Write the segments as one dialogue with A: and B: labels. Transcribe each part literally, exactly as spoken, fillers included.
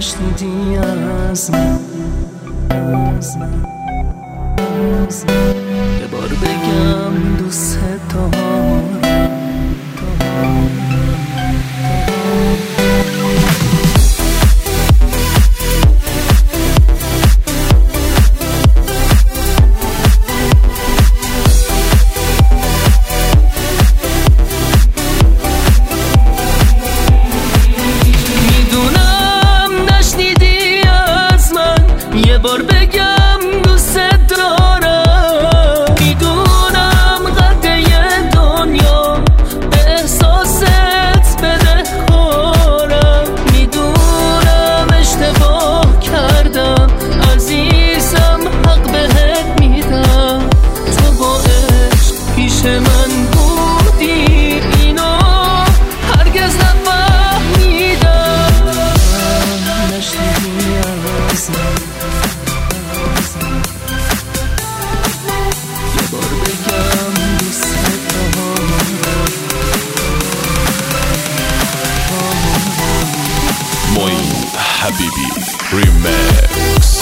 A: نشنیدی از من، از من، از من. یه بار بگم دوست دارم، یه بار بگم دوست دارم. میدونم قدر دنیا احساست بده خورم، میدونم اشتباه کردم عزیزم، حق بهت میدم. تو با عشق پیش من بودی، اینو هرگز نفهمیدم. نشنیدی از من،
B: معین حبیبی ریمیکس.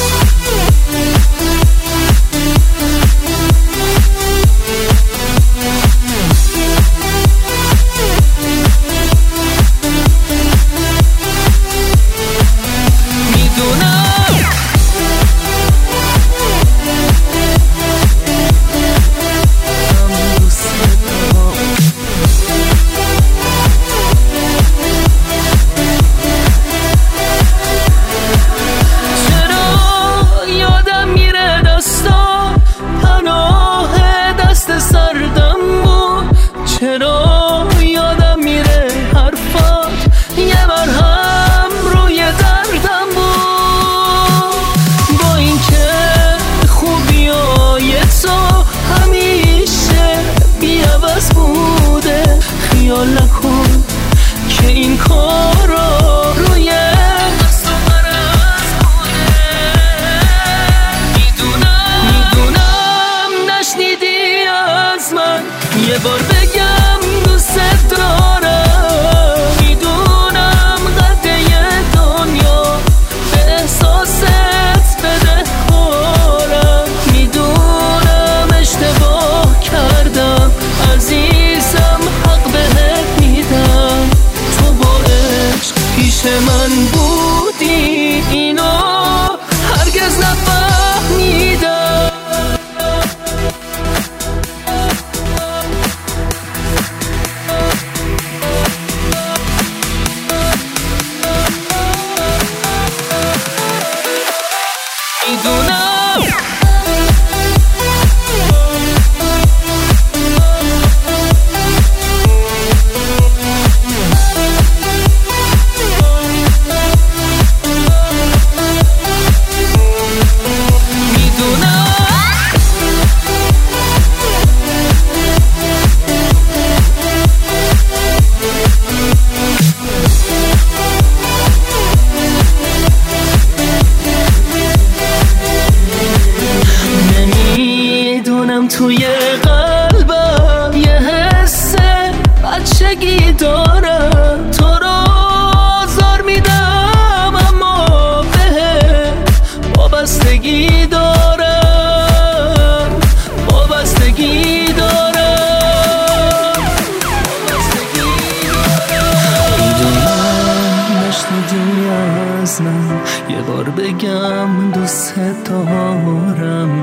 B: چرا یادم میره حرفات، یه مرهم روی دردم بود. با اینکه خوبیای تو همیشه بی‌عوض بوده، خیال نکن که این کارا روی دست و مرز بوده. میدونم میدونم نشنیدی از من، یه بار بگم دوست دارم. میدونم قدر دنیا احساست بده خورم، میدونم اشتباه کردم عزیزم، حق بهت میدم. تو با عشق پیش من بودی، اینو هرگز نفهمیدم. میدونم توی قلبم یه حس بچگی دارم، تو رو آزار میدم اما بهت وابستگی دارم، وابستگی دارم، وابستگی دارم. میدونم نشنیدی از من، یه بار بگم دوست دارم.